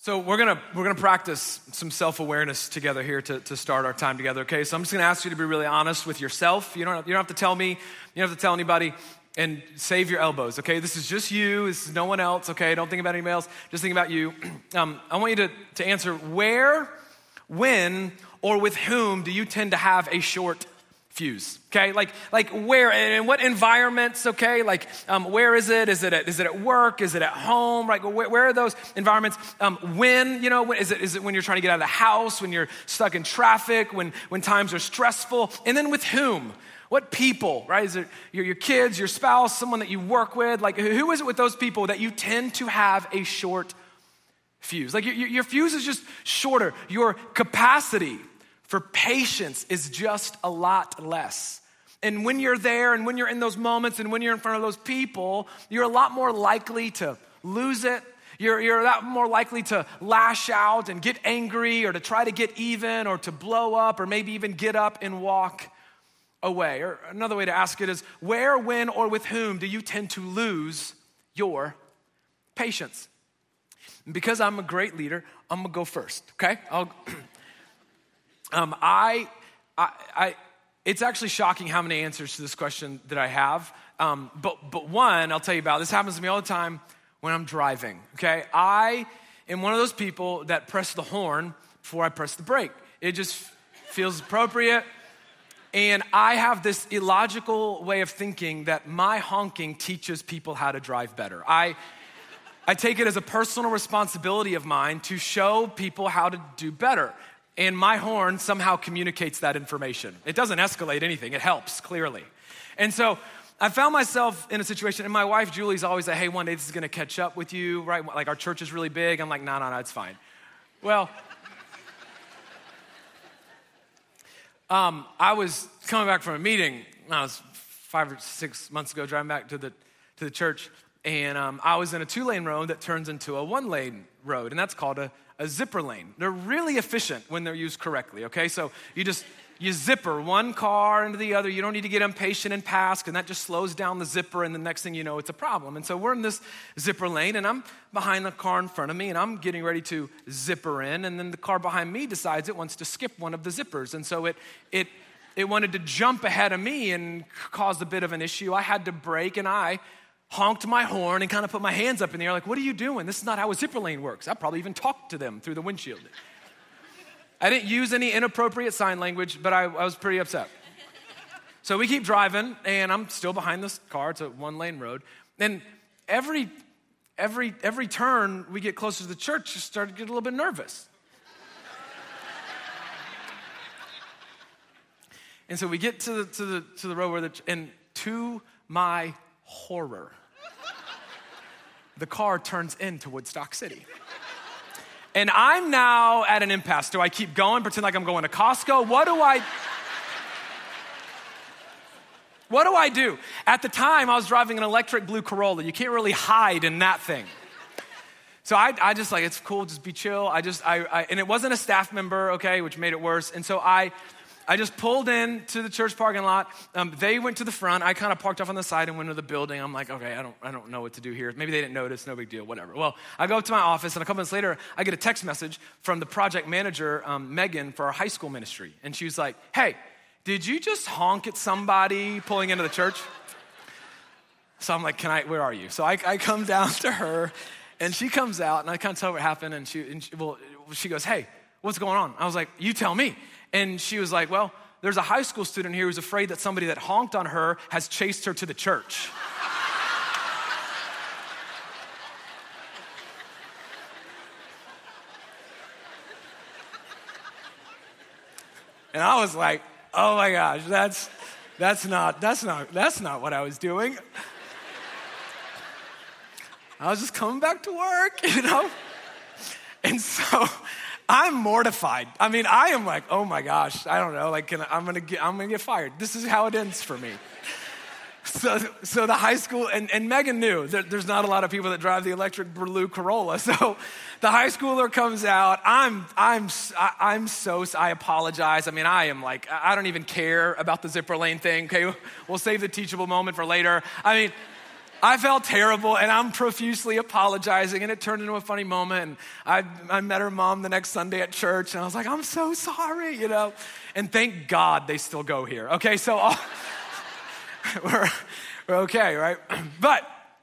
So we're gonna practice some self-awareness together here to start our time together, okay? So I'm just gonna ask you to be really honest with yourself. You don't have to tell me, you don't have to tell anybody, and save your elbows, okay? This is just you, this is no one else, okay? Don't think about anybody else, just think about you. I want you to answer where, when, or with whom do you tend to have a short fuse, okay? Like where and what environments, okay? Like where is it? Is it at work? Is it at home? Right? Where are those environments? When, is it when you're trying to get out of the house? When you're stuck in traffic? When times are stressful? And then with whom? What people, right? Is it your kids, your spouse, someone that you work with? Like who is it with those people that you tend to have a short fuse? Like your fuse is just shorter. Your capacity for patience is just a lot less. And when you're there and when you're in those moments and when you're in front of those people, you're a lot more likely to lose it. You're a lot more likely to lash out and get angry or to try to get even or to blow up or maybe even get up and walk away. Or another way to ask it is, where, when, or with whom do you tend to lose your patience? And because I'm a great leader, I'm gonna go first, okay? It's actually shocking how many answers to this question that I have. But one I'll tell you about, this happens to me all the time when I'm driving, okay? I am one of those people that press the horn before I press the brake. It just feels appropriate. And I have this illogical way of thinking that my honking teaches people how to drive better. I take it as a personal responsibility of mine to show people how to do better. And my horn somehow communicates that information. It doesn't escalate anything. It helps, clearly. And so I found myself in a situation, and my wife, Julie's always like, hey, one day this is going to catch up with you, right? Like our church is really big. I'm like, no, it's fine. Well, I was coming back from a meeting. I was 5 or 6 months ago driving back to the church, and I was in a 2-lane road that turns into a 1-lane road, and that's called a zipper lane. They're really efficient when they're used correctly, okay? So you zipper one car into the other. You don't need to get impatient and pass, and that just slows down the zipper, and the next thing you know, it's a problem. And so we're in this zipper lane, and I'm behind the car in front of me, and I'm getting ready to zipper in, and then the car behind me decides it wants to skip one of the zippers. And so it wanted to jump ahead of me and caused a bit of an issue. I had to brake, and I honked my horn and kind of put my hands up in the air like, what are you doing? This is not how a zipper lane works. I probably even talked to them through the windshield. I didn't use any inappropriate sign language, but I was pretty upset. So we keep driving, and I'm still behind this car. It's a 1-lane road. And every turn we get closer to the church, I started to get a little bit nervous. And so we get to the road and to my horror, the car turns into Woodstock City. And I'm now at an impasse. Do I keep going, pretend like I'm going to Costco? What do I do? At the time, I was driving an electric blue Corolla. You can't really hide in that thing. So I just like, it's cool, just be chill. And it wasn't a staff member, okay, which made it worse. And so I just pulled in to the church parking lot. They went to the front. I kind of parked off on the side and went to the building. I'm like, okay, I don't know what to do here. Maybe they didn't notice, no big deal, whatever. Well, I go up to my office, and a couple minutes later, I get a text message from the project manager, Megan, for our high school ministry. And she was like, hey, did you just honk at somebody pulling into the church? So I'm like, where are you? So I come down to her, and she comes out, and I kind of tell her what happened, and she goes, hey, what's going on? I was like, you tell me. And she was like, well, there's a high school student here who's afraid that somebody that honked on her has chased her to the church. And I was like, oh my gosh, that's not what I was doing. I was just coming back to work, And so I'm mortified. I mean, I am like, oh my gosh, I don't know, like I'm gonna get fired. This is how it ends for me. So the high school, and Megan knew there's not a lot of people that drive the electric blue Corolla. So the high schooler comes out. I apologize. I mean, I am like, I don't even care about the zipper lane thing. Okay, we'll save the teachable moment for later. I mean, I felt terrible, and I'm profusely apologizing, and it turned into a funny moment. And I met her mom the next Sunday at church, and I was like, I'm so sorry, And thank God they still go here. Okay, so we're okay, right? But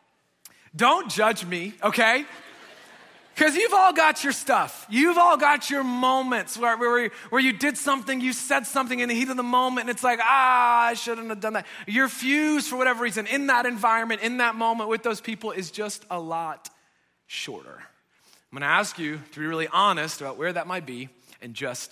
don't judge me, okay? Because you've all got your stuff. You've all got your moments where you did something, you said something in the heat of the moment, and it's like, I shouldn't have done that. Your fuse, for whatever reason, in that environment, in that moment with those people is just a lot shorter. I'm gonna ask you to be really honest about where that might be in just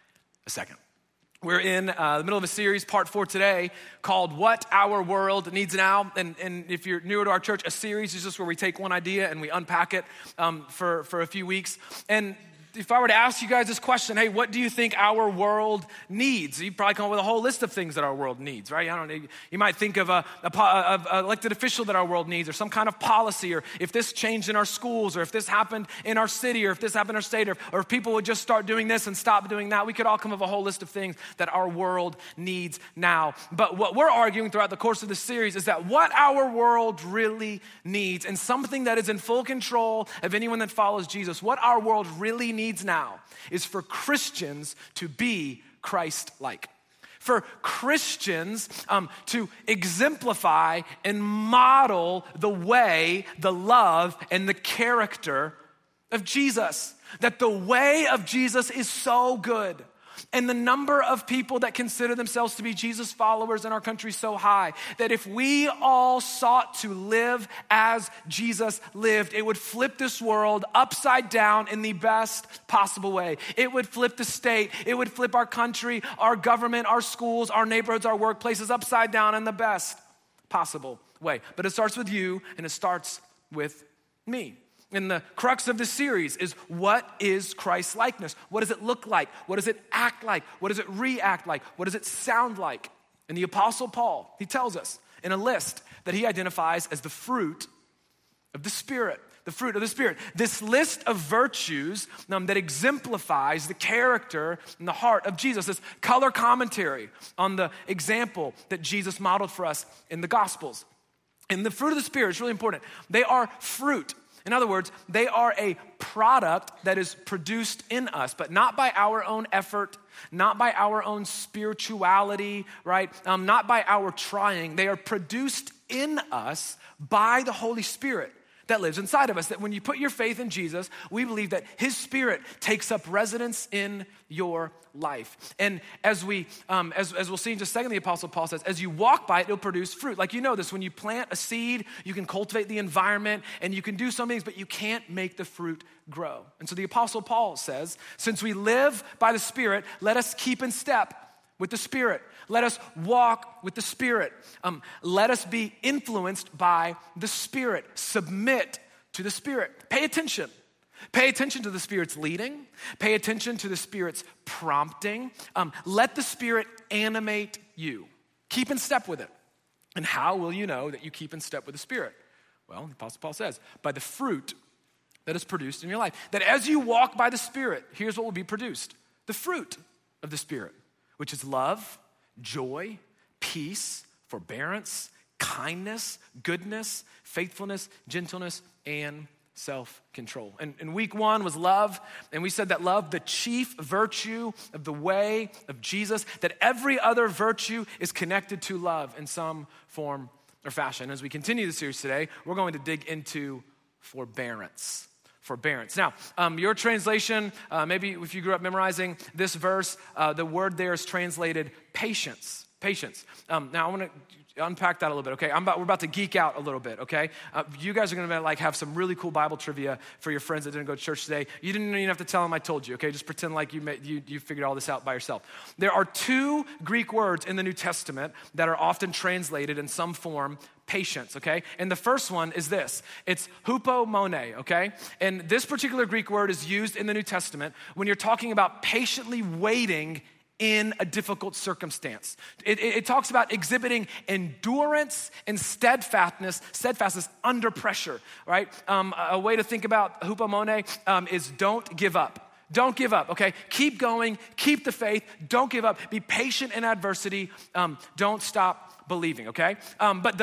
a second. We're in the middle of a series, part 4 today, called What Our World Needs Now. And if you're newer to our church, a series is just where we take one idea and we unpack it for a few weeks. And if I were to ask you guys this question, hey, what do you think our world needs? You'd probably come up with a whole list of things that our world needs, right? I don't know. You might think of an elected official that our world needs, or some kind of policy, or if this changed in our schools, or if this happened in our city, or if this happened in our state, or if people would just start doing this and stop doing that. We could all come up with a whole list of things that our world needs now. But what we're arguing throughout the course of this series is that what our world really needs, and something that is in full control of anyone that follows Jesus, what our world really needs now is for Christians to be Christ-like. For Christians to exemplify and model the way, the love, and the character of Jesus. That the way of Jesus is so good. And the number of people that consider themselves to be Jesus followers in our country is so high that if we all sought to live as Jesus lived, it would flip this world upside down in the best possible way. It would flip the state. It would flip our country, our government, our schools, our neighborhoods, our workplaces upside down in the best possible way. But it starts with you, and it starts with me. And the crux of this series is, what is Christ likeness? What does it look like? What does it act like? What does it react like? What does it sound like? And the Apostle Paul, he tells us in a list that he identifies as the fruit of the Spirit. The fruit of the Spirit. This list of virtues that exemplifies the character and the heart of Jesus. This color commentary on the example that Jesus modeled for us in the Gospels. And the fruit of the Spirit is really important. They are fruit. In other words, they are a product that is produced in us, but not by our own effort, not by our own spirituality, right? Not by our trying. They are produced in us by the Holy Spirit that lives inside of us. That when you put your faith in Jesus, we believe that his Spirit takes up residence in your life. And as we'll see in just a second, the Apostle Paul says, as you walk by it, it'll produce fruit. Like, you know this, when you plant a seed, you can cultivate the environment and you can do some things, but you can't make the fruit grow. And so the Apostle Paul says, since we live by the Spirit, let us keep in step with the Spirit. Let us walk with the Spirit. Let us be influenced by the Spirit. Submit to the Spirit. Pay attention. Pay attention to the Spirit's leading. Pay attention to the Spirit's prompting. Let the Spirit animate you. Keep in step with it. And how will you know that you keep in step with the Spirit? Well, the Apostle Paul says, by the fruit that is produced in your life. That as you walk by the Spirit, here's what will be produced. The fruit of the Spirit, which is love, joy, peace, forbearance, kindness, goodness, faithfulness, gentleness, and self-control. And week 1 was love, and we said that love, the chief virtue of the way of Jesus, that every other virtue is connected to love in some form or fashion. As we continue the series today, we're going to dig into forbearance. Forbearance. Now, your translation, maybe if you grew up memorizing this verse, the word there is translated patience. Patience. Now, I want to unpack that a little bit, okay? We're about to geek out a little bit, okay? You guys are going to have some really cool Bible trivia for your friends that didn't go to church today. You didn't even have to tell them I told you, okay? Just pretend like you figured all this out by yourself. There are 2 Greek words in the New Testament that are often translated in some form patience, okay? And the first one is this. It's hupomone, okay? And this particular Greek word is used in the New Testament when you're talking about patiently waiting in a difficult circumstance. It talks about exhibiting endurance and steadfastness under pressure, right? A way to think about hupomone is don't give up. Don't give up, okay? Keep going, keep the faith, don't give up, be patient in adversity, don't stop believing, okay? But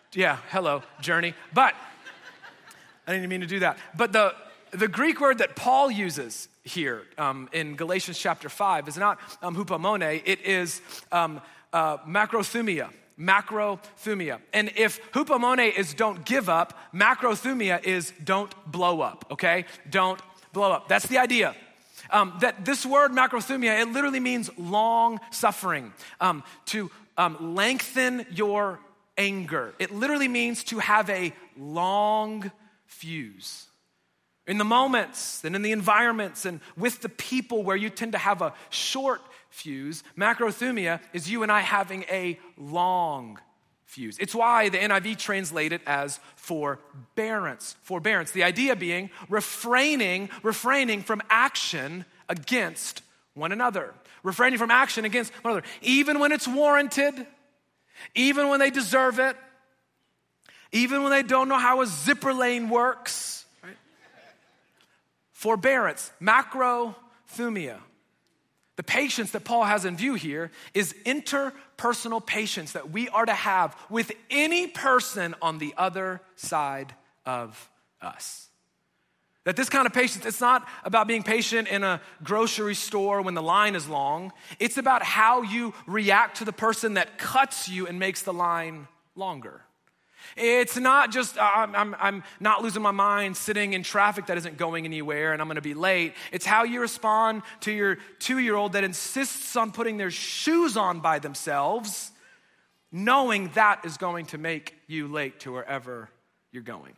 Yeah, hello, journey. But I didn't mean to do that. But the Greek word that Paul uses here in Galatians chapter 5 is not hupomone, it is macrothumia. Macrothumia. And if hupomone is don't give up, macrothumia is don't blow up, okay? Don't blow up. That's the idea. That this word macrothumia, it literally means long suffering, to lengthen your anger. It literally means to have a long fuse. In the moments and in the environments and with the people where you tend to have a short fuse, macrothumia is you and I having a long fuse. It's why the NIV translate it as forbearance. Forbearance. The idea being refraining from action against one another. Refraining from action against one another. Even when it's warranted, even when they deserve it, even when they don't know how a zipper lane works. Right? Forbearance, macrothumia. The patience that Paul has in view here is interpersonal patience that we are to have with any person on the other side of us. That this kind of patience, it's not about being patient in a grocery store when the line is long. It's about how you react to the person that cuts you and makes the line longer. It's not just, I'm not losing my mind sitting in traffic that isn't going anywhere and I'm gonna be late. It's how you respond to your 2-year-old that insists on putting their shoes on by themselves, knowing that is going to make you late to wherever you're going.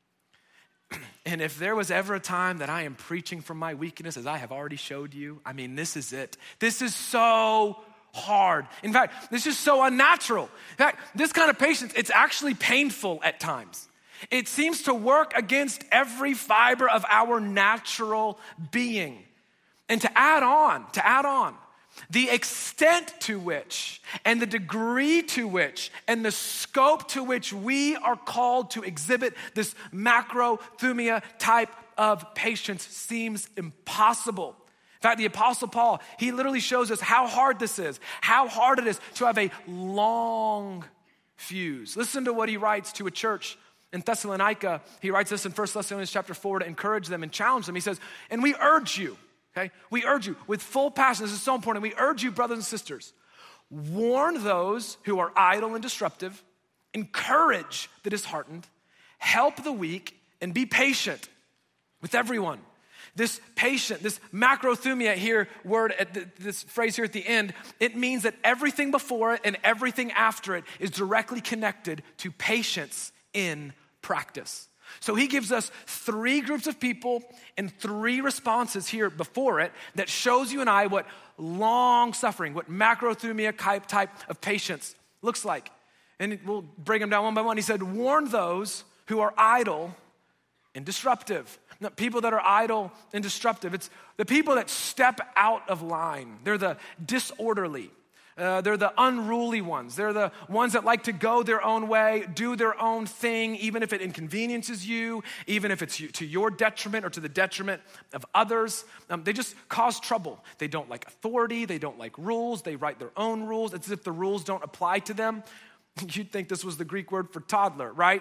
And if there was ever a time that I am preaching from my weakness, as I have already showed you, I mean, this is it. This is so hard. In fact, this is so unnatural. In fact, this kind of patience, it's actually painful at times. It seems to work against every fiber of our natural being. And to add on, the extent to which and the degree to which and the scope to which we are called to exhibit this macrothumia type of patience seems impossible. In fact, the Apostle Paul, he literally shows us how hard this is, how hard it is to have a long fuse. Listen to what he writes to a church in Thessalonica. He writes this in 1 Thessalonians chapter 4 to encourage them and challenge them. He says, and we urge you, okay? We urge you with full passion. This is so important. We urge you, brothers and sisters, warn those who are idle and disruptive, encourage the disheartened, help the weak, and be patient with everyone. This patient, this macrothumia here, this phrase here at the end, it means that everything before it and everything after it is directly connected to patience in practice. So he gives us 3 groups of people and 3 responses here before it that shows you and I what long suffering, what macrothumia type of patience looks like. And we'll break them down one by one. He said, warn those who are idle and disruptive. Now, people that are idle and disruptive, it's the people that step out of line. They're the disorderly. They're the unruly ones. They're the ones that like to go their own way, do their own thing, even if it inconveniences you, even if it's to your detriment or to the detriment of others. They just cause trouble. They don't like authority. They don't like rules. They write their own rules. It's as if the rules don't apply to them. You'd think this was the Greek word for toddler, right?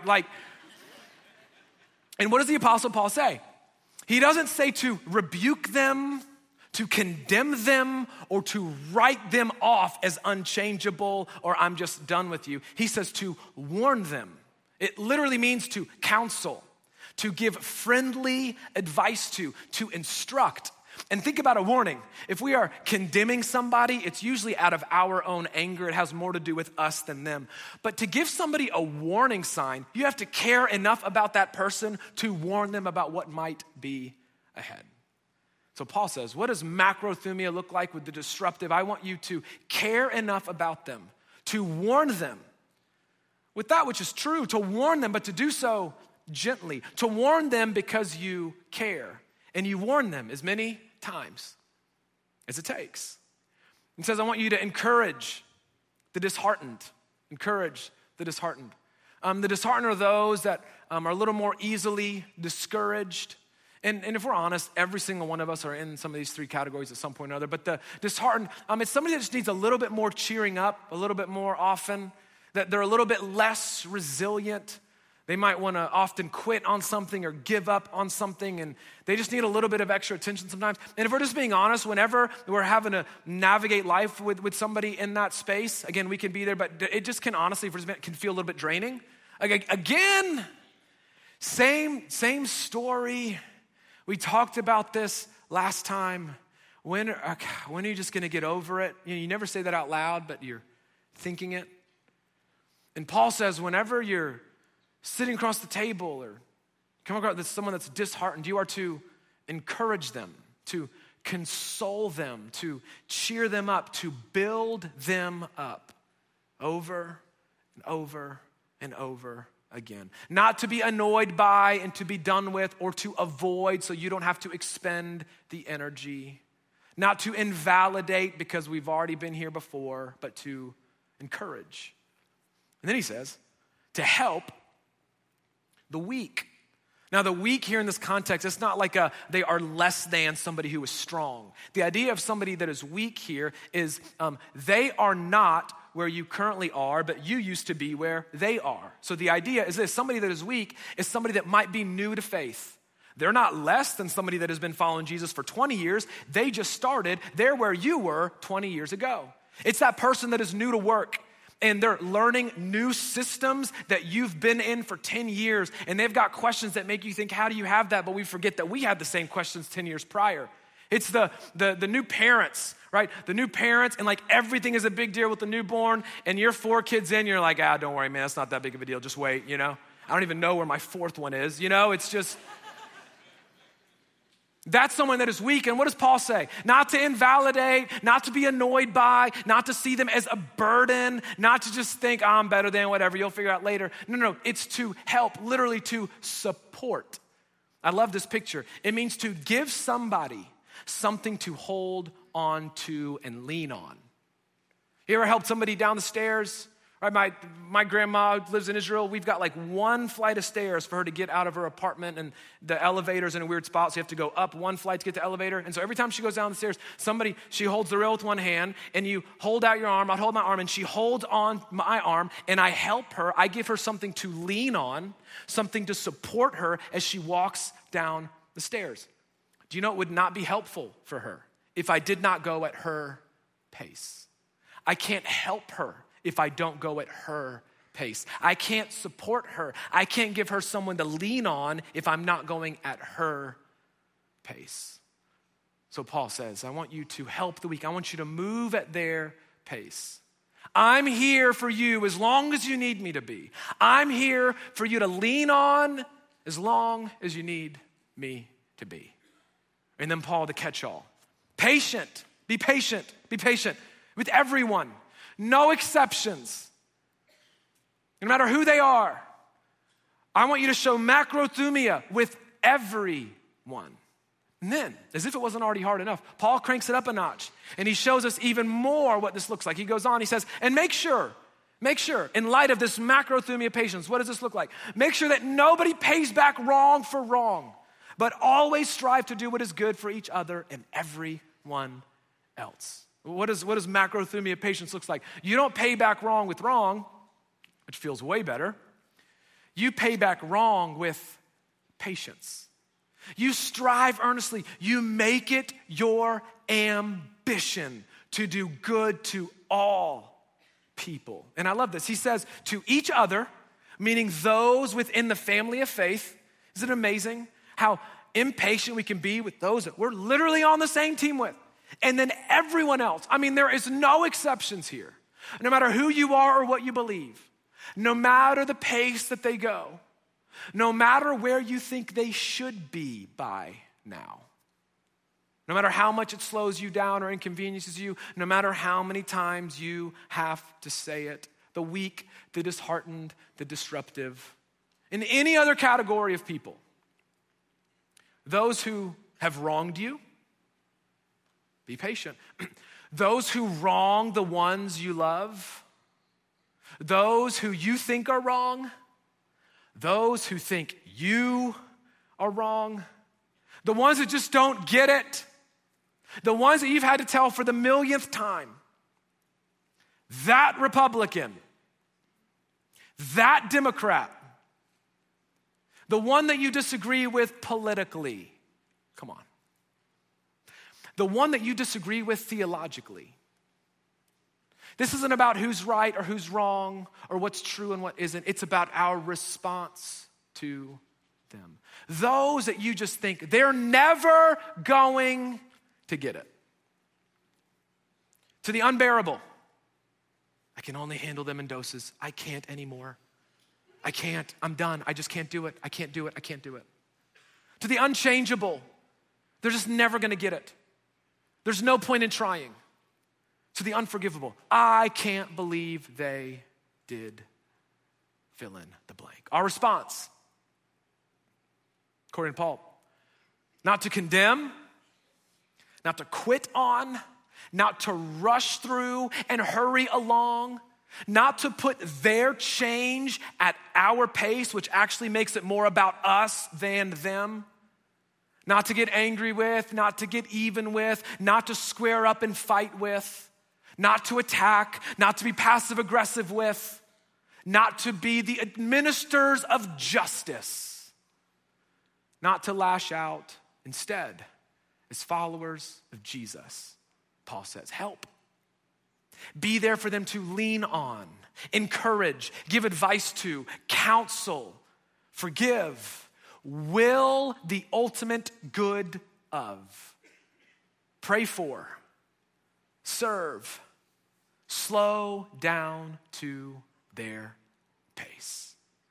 And what does the Apostle Paul say? He doesn't say to rebuke them, to condemn them, or to write them off as unchangeable or I'm just done with you. He says to warn them. It literally means to counsel, to give friendly advice to instruct. And think about a warning. If we are condemning somebody, it's usually out of our own anger. It has more to do with us than them. But to give somebody a warning sign, you have to care enough about that person to warn them about what might be ahead. So Paul says, what does macrothumia look like with the disruptive? I want you to care enough about them, to warn them with that which is true, to warn them, but to do so gently, to warn them because you care. And you warn them as many times as it takes. He says, I want you to encourage the disheartened. Encourage the disheartened. The disheartened are those that are a little more easily discouraged. And if we're honest, every single one of us are in some of these 3 categories at some point or another. But the disheartened, it's somebody that just needs a little bit more cheering up, a little bit more often. that they're a little bit less resilient. They might want to often quit on something or give up on something, and they just need a little bit of extra attention sometimes. And if we're just being honest, whenever we're having to navigate life with somebody in that space, again, we can be there, but it just can honestly, can feel a little bit draining. Again, same story. We talked about this last time. When are you just going to get over it? You never say that out loud, but you're thinking it. And Paul says, whenever you're sitting across the table or come across someone that's disheartened, you are to encourage them, to console them, to cheer them up, to build them up over and over and over again. Not to be annoyed by and to be done with or to avoid so you don't have to expend the energy. Not to invalidate because we've already been here before, but to encourage. And then he says, to help the weak. Now, the weak here in this context, it's not like they are less than somebody who is strong. The idea of somebody that is weak here is they are not where you currently are, but you used to be where they are. So the idea is this: somebody that is weak is somebody that might be new to faith. They're not less than somebody that has been following Jesus for 20 years. They just started. They're where you were 20 years ago. It's that person that is new to work, and they're learning new systems that you've been in for 10 years, and they've got questions that make you think, how do you have that? But we forget that we had the same questions 10 years prior. It's the new parents, right? The new parents, and like everything is a big deal with the newborn, and you're 4 kids in, you're like, don't worry, man, it's not that big of a deal. Just wait, I don't even know where my 4th one is, it's just... That's someone that is weak. And what does Paul say? Not to invalidate, not to be annoyed by, not to see them as a burden, not to just think, I'm better than whatever, you'll figure out later. No, it's to help, literally to support. I love this picture. It means to give somebody something to hold on to and lean on. You ever helped somebody down the stairs? Right, my grandma lives in Israel. We've got like 1 flight of stairs for her to get out of her apartment, and the elevator's in a weird spot, so you have to go up 1 flight to get to the elevator. And so every time she goes down the stairs, she holds the rail with 1 hand, and you hold out your arm, I'd hold my arm, and she holds on my arm, and I help her. I give her something to lean on, something to support her as she walks down the stairs. Do you know it would not be helpful for her if I did not go at her pace? I can't help her if I don't go at her pace. I can't support her. I can't give her someone to lean on if I'm not going at her pace. So Paul says, I want you to help the weak. I want you to move at their pace. I'm here for you as long as you need me to be. I'm here for you to lean on as long as you need me to be. And then Paul, the catch-all. Patient. Be patient. Be patient with everyone. No exceptions. No matter who they are. I want you to show macrothumia with everyone. And then, as if it wasn't already hard enough, Paul cranks it up a notch, and he shows us even more what this looks like. He goes on, he says, and make sure, in light of this macrothumia patience, what does this look like? Make sure that nobody pays back wrong for wrong, but always strive to do what is good for each other and everyone else. What does macrothumia patience looks like? You don't pay back wrong with wrong, which feels way better. You pay back wrong with patience. You strive earnestly. You make it your ambition to do good to all people. And I love this. He says, to each other, meaning those within the family of faith. Isn't it amazing how impatient we can be with those that we're literally on the same team with? And then everyone else. I mean, there is no exceptions here. No matter who you are or what you believe, no matter the pace that they go, no matter where you think they should be by now, no matter how much it slows you down or inconveniences you, no matter how many times you have to say it, the weak, the disheartened, the disruptive, in any other category of people, those who have wronged you, be patient. Those who wrong the ones you love, those who you think are wrong, those who think you are wrong, the ones that just don't get it, the ones that you've had to tell for the millionth time, that Republican That Democrat, the one that you disagree with politically, come on. The one that you disagree with theologically. This isn't about who's right or who's wrong or what's true and what isn't. It's about our response to them. Those that you just think they're never going to get it. To the unbearable. I can only handle them in doses. I can't anymore. I can't. I'm done. I just can't do it. I can't do it. I can't do it. To the unchangeable. They're just never going to get it. There's no point in trying. To the unforgivable. I can't believe they did fill in the blank. Our response, according to Paul, not to condemn, not to quit on, not to rush through and hurry along, not to put their change at our pace, which actually makes it more about us than them, not to get angry with, not to get even with, not to square up and fight with, not to attack, not to be passive aggressive with, not to be the administrators of justice, not to lash out. Instead, as followers of Jesus, Paul says, help. Be there for them to lean on, encourage, give advice to, counsel, forgive, will the ultimate good of, pray for, serve, slow down to their pace.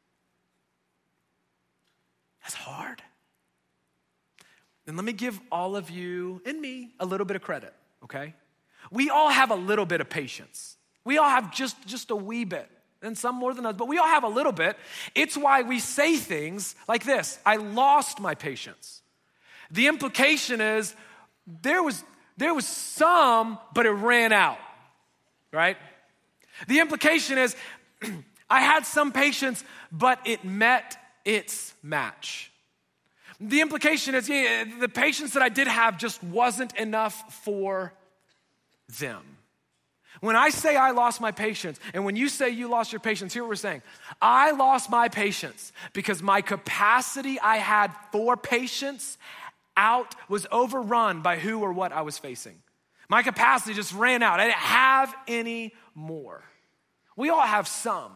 That's hard. And let me give all of you and me a little bit of credit, okay? We all have a little bit of patience. We all have just a wee bit, and some more than others, but we all have a little bit. It's why we say things like this: I lost my patience. The implication is there was some, but it ran out, right? The implication is I had some patience, but it met its match. The implication is the patience that I did have just wasn't enough for them. When I say I lost my patience, and when you say you lost your patience, here's what we're saying. I lost my patience because my capacity I had for patience was overrun by who or what I was facing. My capacity just ran out. I didn't have any more. We all have some,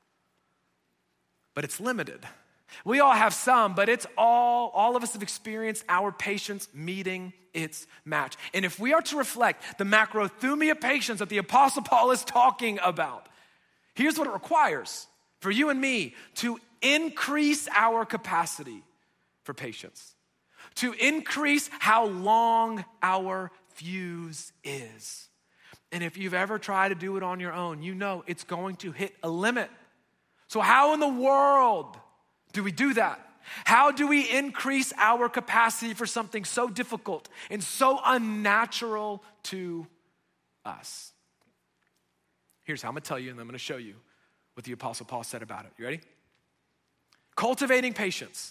but it's limited. We all have some, but it's all of us have experienced our patience meeting its match. And if we are to reflect the macrothumia patience that the Apostle Paul is talking about, here's what it requires for you and me: to increase our capacity for patience, to increase how long our fuse is. And if you've ever tried to do it on your own, you know it's going to hit a limit. So how in the world do we do that? How do we increase our capacity for something so difficult and so unnatural to us? Here's how I'm going to tell you, and I'm going to show you what the Apostle Paul said about it. You ready? Cultivating patience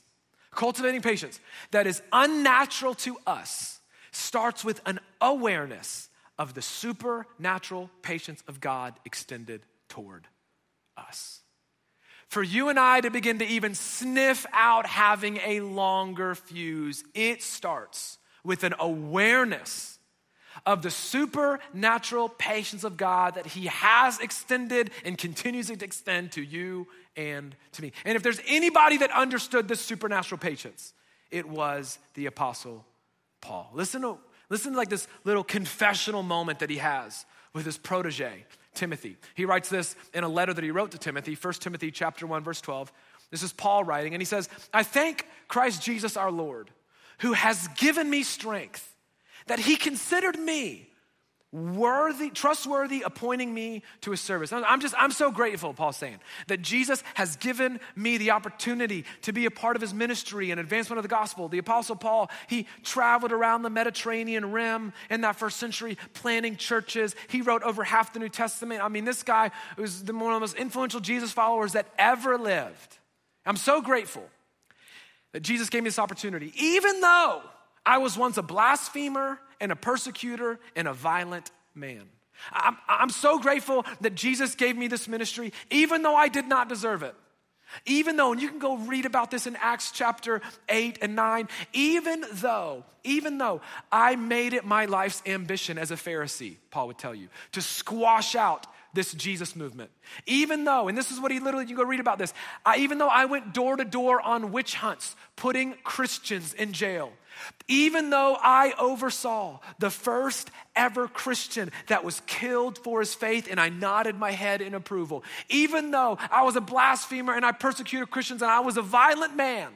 that is unnatural to us starts with an awareness of the supernatural patience of God extended toward us. For you and I to begin to even sniff out having a longer fuse, it starts with an awareness of the supernatural patience of God that he has extended and continues to extend to you and to me. And if there's anybody that understood this supernatural patience, it was the Apostle Paul. Listen to like this little confessional moment that he has with his protege, Timothy. He writes this in a letter that he wrote to Timothy, 1 Timothy chapter 1, verse 12. This is Paul writing, and he says, I thank Christ Jesus our Lord, who has given me strength, that he considered me trustworthy, appointing me to his service. I'm so grateful, Paul's saying, that Jesus has given me the opportunity to be a part of his ministry and advancement of the gospel. The Apostle Paul, he traveled around the Mediterranean rim in that first century, planting churches. He wrote over half the New Testament. I mean, this guy was one of the most influential Jesus followers that ever lived. I'm so grateful that Jesus gave me this opportunity, even though I was once a blasphemer and a persecutor and a violent man. I'm so grateful that Jesus gave me this ministry, even though I did not deserve it. Even though, and you can go read about this in Acts chapter 8 and 9, even though I made it my life's ambition as a Pharisee, Paul would tell you, to squash out this Jesus movement. Even though, and this is what he literally, you go read about this, even though I went door to door on witch hunts, putting Christians in jail, even though I oversaw the first ever Christian that was killed for his faith and I nodded my head in approval, even though I was a blasphemer and I persecuted Christians and I was a violent man,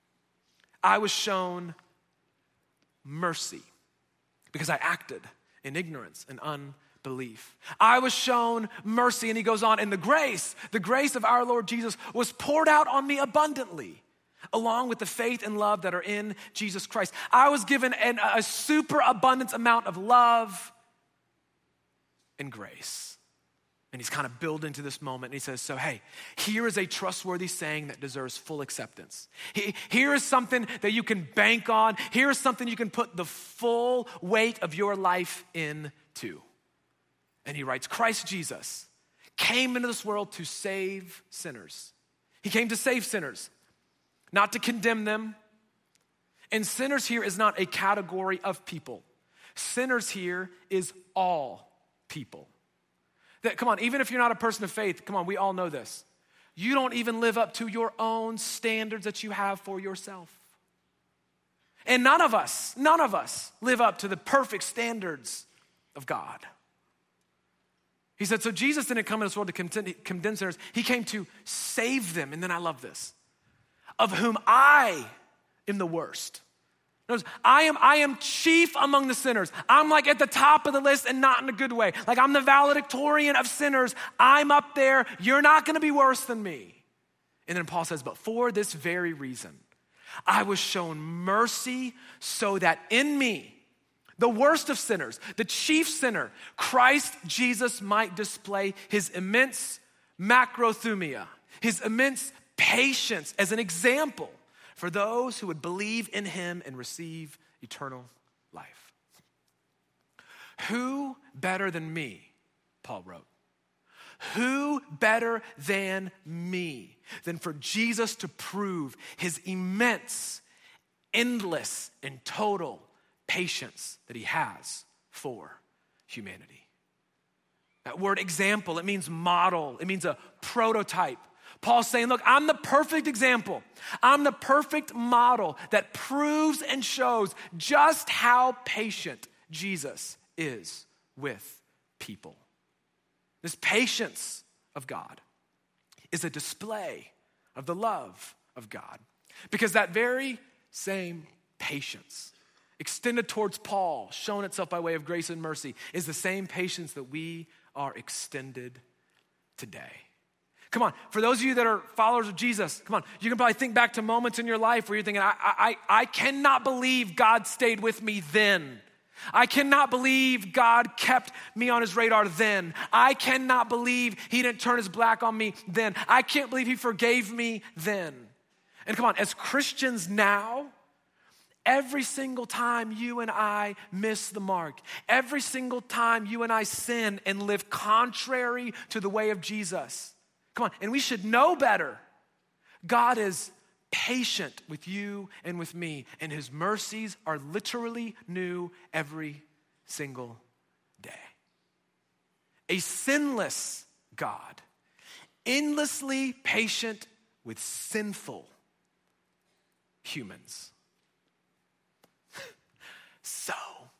I was shown mercy because I acted in ignorance and unbelief. I was shown mercy, and he goes on, and the grace of our Lord Jesus was poured out on me abundantly, along with the faith and love that are in Jesus Christ. I was given a super abundance amount of love and grace. And he's kind of building to this moment, and he says, so hey, here is a trustworthy saying that deserves full acceptance. Here is something that you can bank on. Here is something you can put the full weight of your life into. And he writes, Christ Jesus came into this world to save sinners. He came to save sinners, not to condemn them. And sinners here is not a category of people. Sinners here is all people. Come on, even if you're not a person of faith, come on, we all know this. You don't even live up to your own standards that you have for yourself. And none of us live up to the perfect standards of God. He said, so Jesus didn't come in this world to condemn sinners. He came to save them. And then I love this. Of whom I am the worst. Notice, I am chief among the sinners. I'm like at the top of the list and not in a good way. Like I'm the valedictorian of sinners. I'm up there. You're not going to be worse than me. And then Paul says, but for this very reason, I was shown mercy so that in me, the worst of sinners, the chief sinner, Christ Jesus might display his immense macrothumia, his immense patience as an example for those who would believe in him and receive eternal life. Who better than me, Paul wrote, who better than me than for Jesus to prove his immense, endless, and total patience that he has for humanity. That word example, it means model. It means a prototype. Paul's saying, look, I'm the perfect example. I'm the perfect model that proves and shows just how patient Jesus is with people. This patience of God is a display of the love of God. Because that very same patience extended towards Paul, shown itself by way of grace and mercy, is the same patience that we are extended today. Come on, for those of you that are followers of Jesus, come on, you can probably think back to moments in your life where you're thinking, I cannot believe God stayed with me then. I cannot believe God kept me on his radar then. I cannot believe he didn't turn his back on me then. I can't believe he forgave me then. And come on, as Christians now, every single time you and I miss the mark, every single time you and I sin and live contrary to the way of Jesus, come on, and we should know better. God is patient with you and with me, and his mercies are literally new every single day. A sinless God, endlessly patient with sinful humans. So,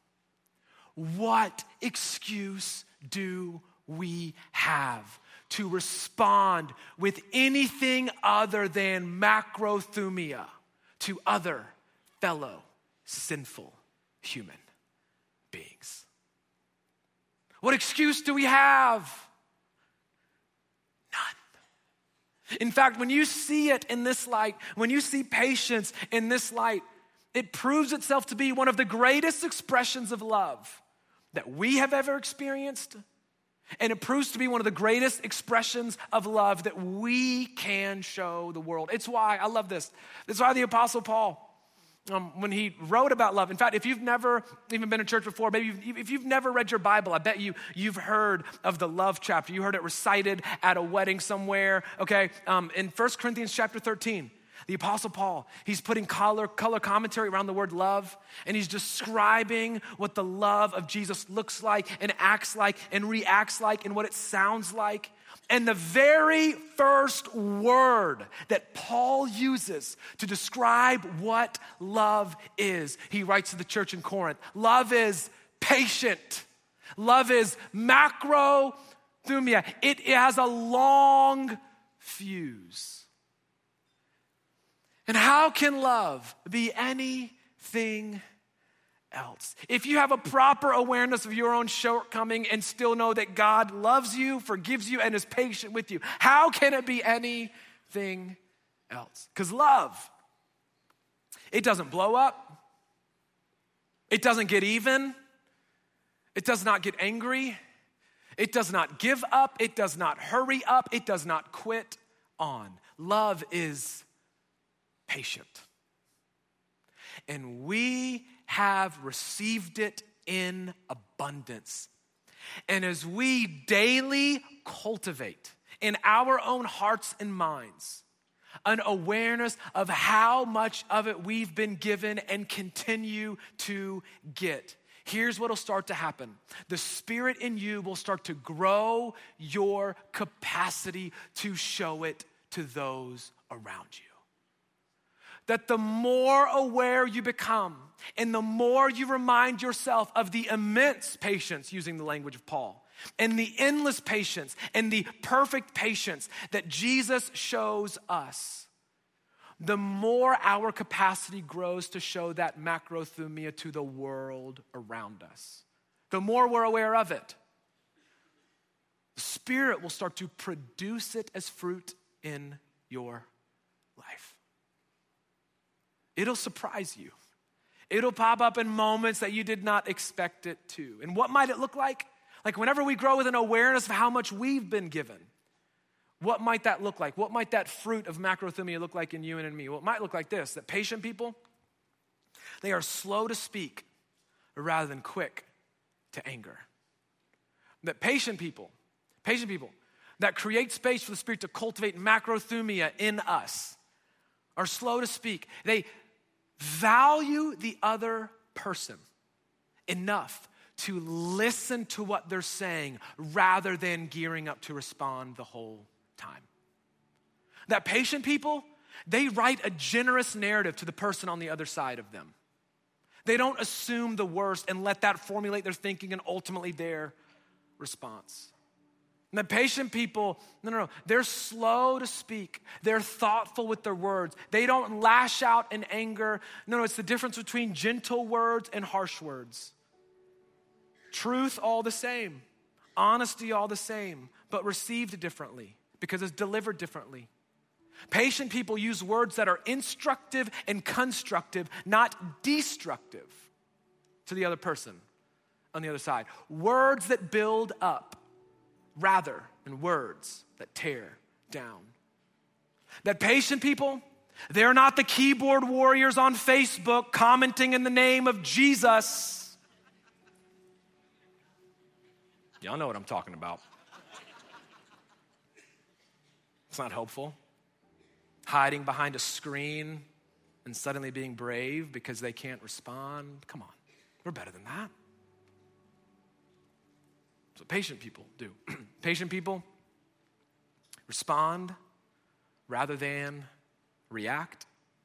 what excuse do we have to respond with anything other than macrothumia to other fellow sinful human beings? What excuse do we have? None. In fact, when you see it in this light, when you see patience in this light, it proves itself to be one of the greatest expressions of love that we have ever experienced. And it proves to be one of the greatest expressions of love that we can show the world. It's why, I love this. It's why the Apostle Paul, when he wrote about love. In fact, if you've never even been to church before, maybe if you've never read your Bible, I bet you've heard of the love chapter. You heard it recited at a wedding somewhere, okay? In 1 Corinthians chapter 13, the Apostle Paul, he's putting color commentary around the word love, and he's describing what the love of Jesus looks like and acts like and reacts like and what it sounds like. And the very first word that Paul uses to describe what love is, he writes to the church in Corinth, love is patient. Love is macrothumia. It has a long fuse. And how can love be anything else? If you have a proper awareness of your own shortcoming and still know that God loves you, forgives you, and is patient with you, how can it be anything else? Because love, it doesn't blow up. It doesn't get even. It does not get angry. It does not give up. It does not hurry up. It does not quit on. Love is patient. And we have received it in abundance. And as we daily cultivate in our own hearts and minds an awareness of how much of it we've been given and continue to get, here's what'll start to happen. The Spirit in you will start to grow your capacity to show it to those around you. That the more aware you become and the more you remind yourself of the immense patience, using the language of Paul, and the endless patience and the perfect patience that Jesus shows us, the more our capacity grows to show that macrothumia to the world around us. The more we're aware of it, the Spirit will start to produce it as fruit in your life. It'll surprise you. It'll pop up in moments that you did not expect it to. And what might it look like? Like whenever we grow with an awareness of how much we've been given, what might that look like? What might that fruit of macrothumia look like in you and in me? Well, it might look like this, that patient people, they are slow to speak rather than quick to anger. That patient people that create space for the Spirit to cultivate macrothumia in us are slow to speak. They value the other person enough to listen to what they're saying rather than gearing up to respond the whole time. That patient people, they write a generous narrative to the person on the other side of them. They don't assume the worst and let that formulate their thinking and ultimately their response. And the patient people, no, they're slow to speak. They're thoughtful with their words. They don't lash out in anger. No, it's the difference between gentle words and harsh words. Truth all the same. Honesty all the same, but received differently because it's delivered differently. Patient people use words that are instructive and constructive, not destructive to the other person on the other side. Words that build up rather than words that tear down. That patient people, they're not the keyboard warriors on Facebook commenting in the name of Jesus. Y'all know what I'm talking about. It's not helpful. Hiding behind a screen and suddenly being brave because they can't respond. Come on, we're better than that. That's what patient people do. Patient people respond rather than react.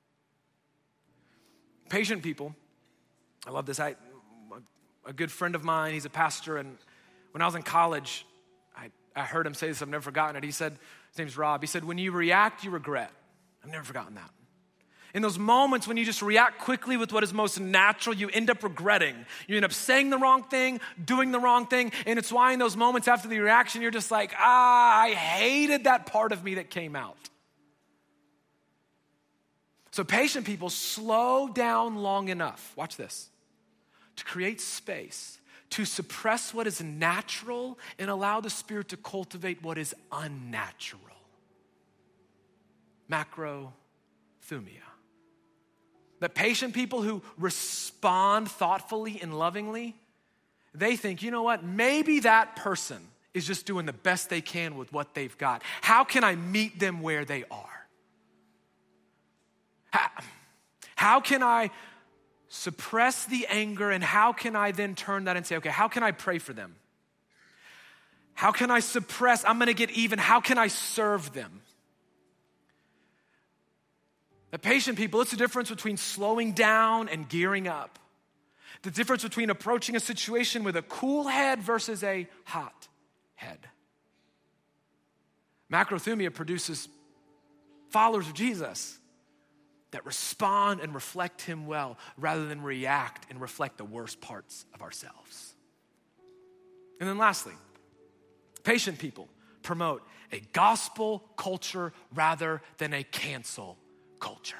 Patient people, I love this. A good friend of mine, he's a pastor, and when I was in college, I heard him say this, I've never forgotten it. He said, his name's Rob, he said, when you react, you regret. I've never forgotten that. In those moments when you just react quickly with what is most natural, you end up regretting. You end up saying the wrong thing, doing the wrong thing, and it's why in those moments after the reaction, you're just like, I hated that part of me that came out. So patient people slow down long enough, watch this, to create space, to suppress what is natural and allow the Spirit to cultivate what is unnatural. Macrothumia. That patient people who respond thoughtfully and lovingly, they think, you know what, maybe that person is just doing the best they can with what they've got. How can I meet them where they are? How can I suppress the anger, and how can I then turn that and say, okay, how can I pray for them? How can I suppress? I'm gonna get even. How can I serve them? The patient people, it's the difference between slowing down and gearing up. The difference between approaching a situation with a cool head versus a hot head. Macrothumia produces followers of Jesus that respond and reflect him well rather than react and reflect the worst parts of ourselves. And then lastly, patient people promote a gospel culture rather than a cancel culture.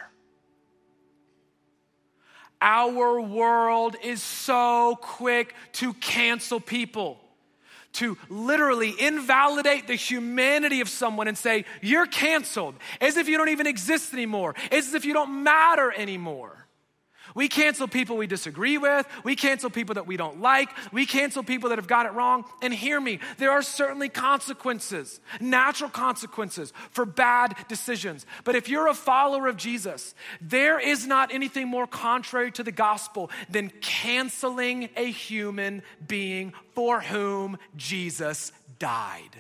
Our world is so quick to cancel people, to literally invalidate the humanity of someone and say, you're canceled, as if you don't even exist anymore, as if you don't matter anymore. We cancel people we disagree with. We cancel people that we don't like. We cancel people that have got it wrong. And hear me, there are certainly consequences, natural consequences for bad decisions. But if you're a follower of Jesus, there is not anything more contrary to the gospel than canceling a human being for whom Jesus died.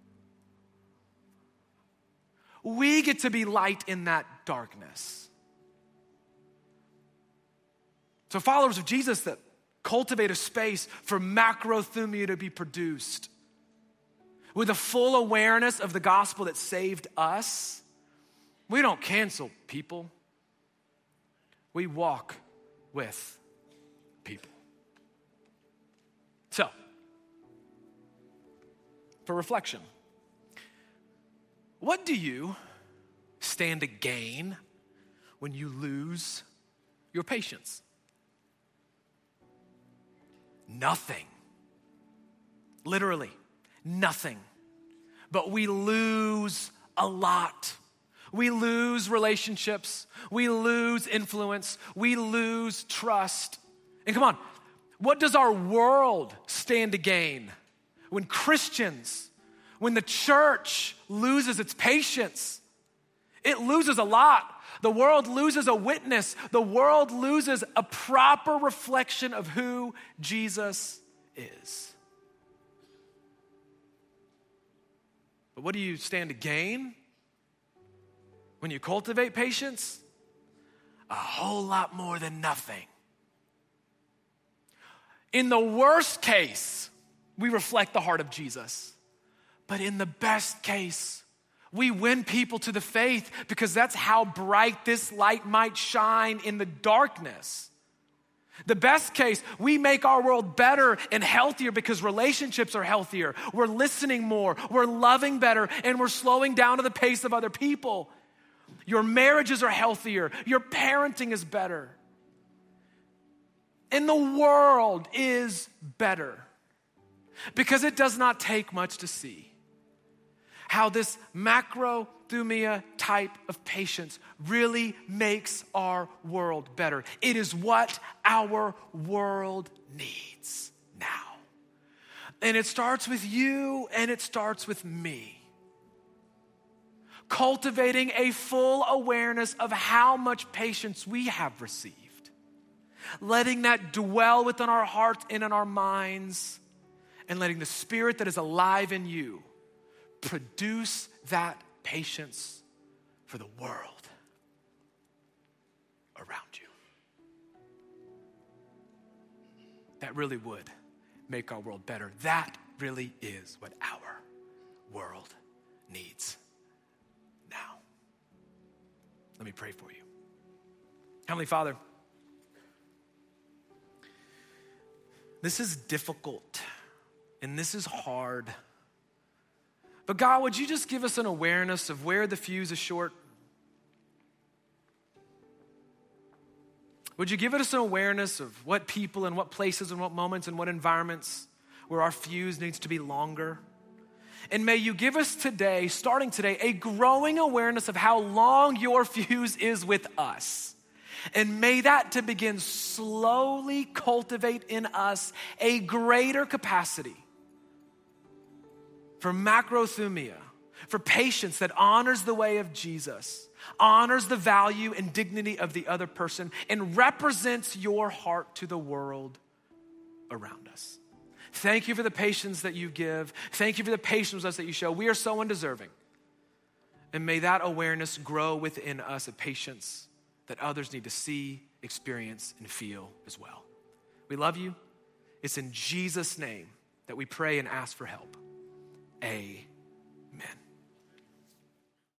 We get to be light in that darkness. So followers of Jesus that cultivate a space for macrothumia to be produced with a full awareness of the gospel that saved us, we don't cancel people. We walk with people. So, for reflection, what do you stand to gain when you lose your patience? Nothing. Literally, nothing. But we lose a lot. We lose relationships. We lose influence. We lose trust. And come on, what does our world stand to gain when Christians, when the church loses its patience? It loses a lot. The world loses a witness. The world loses a proper reflection of who Jesus is. But what do you stand to gain when you cultivate patience? A whole lot more than nothing. In the worst case, we reflect the heart of Jesus. But in the best case, we win people to the faith because that's how bright this light might shine in the darkness. The best case, we make our world better and healthier because relationships are healthier. We're listening more, we're loving better, and we're slowing down to the pace of other people. Your marriages are healthier, your parenting is better. And the world is better because it does not take much to see how this macrothumia type of patience really makes our world better. It is what our world needs now. And it starts with you and it starts with me. Cultivating a full awareness of how much patience we have received. Letting that dwell within our hearts and in our minds. And letting the Spirit that is alive in you produce that patience for the world around you. That really would make our world better. That really is what our world needs now. Let me pray for you. Heavenly Father, this is difficult and this is hard. But God, would you just give us an awareness of where the fuse is short? Would you give us an awareness of what people and what places and what moments and what environments where our fuse needs to be longer? And may you give us today, starting today, a growing awareness of how long your fuse is with us. And may that to begin slowly cultivate in us a greater capacity for macrothumia, for patience that honors the way of Jesus, honors the value and dignity of the other person, and represents your heart to the world around us. Thank you for the patience that you give. Thank you for the patience with us that you show. We are so undeserving. And may that awareness grow within us, a patience that others need to see, experience, and feel as well. We love you. It's in Jesus' name that we pray and ask for help. Amen.